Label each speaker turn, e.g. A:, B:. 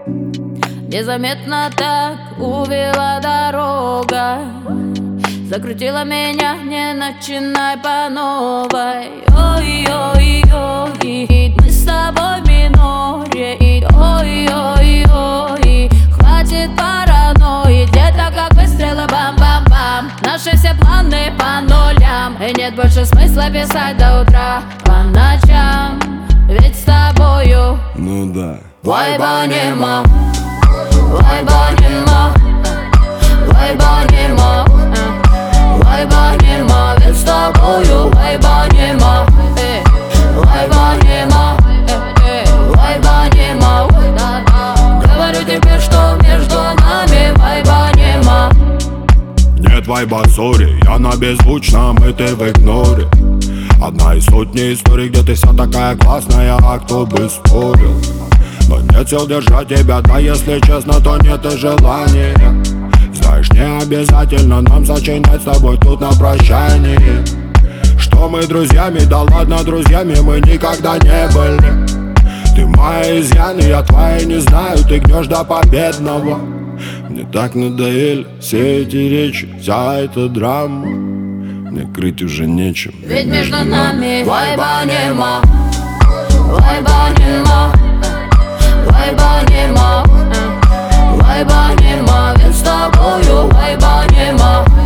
A: Незаметно так увела дорога, закрутила меня, не начинай по новой. Ой-ой-ой, мы с тобой в миноре. Ой-ой-ой, хватит паранойи, где-то как выстрелы, бам-бам-бам. Наши все планы по нулям, и нет больше смысла писать до утра по ночам, ведь с тобою
B: ну да.
A: вайба нема, вайба нема, вайба нема, вайба нема, ведь с тобою вайба нема, вайба нема, вайба нема. Говорю тебе, что между нами вайба нема.
B: Нет вайба, сори, я на беззвучном, и ты в игноре. Одна из сотни историй, где ты вся такая классная, а кто бы спорил. Но нет сил держать тебя, да если честно, то нет и желания. Знаешь, не обязательно нам сочинять с тобой тут на прощании, что мы друзьями, да ладно друзьями мы никогда не были. Ты мои изъяны, я твои не знаю, ты гнешь до победного. Мне так надоели все эти речи, вся эта драма. Мне крыть уже нечем,
A: ведь между нами вайба нема, вайба нема, вайба нема, вайба нема, ведь с тобою вайба нема.